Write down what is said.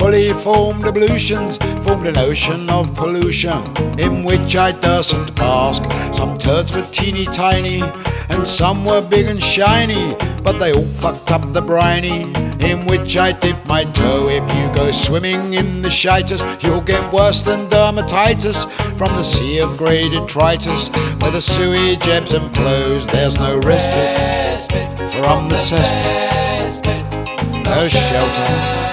fully formed ablutions formed an ocean of pollution in which I durstn't bask. Some turds were teeny tiny and some were big and shiny, but they all fucked up the briny in which I dipped my toe. If you go swimming in the shitus, you'll get worse than dermatitis from the sea of grey detritus, where the sewage ebbs and flows. There's no respite from the cesspit, no shelter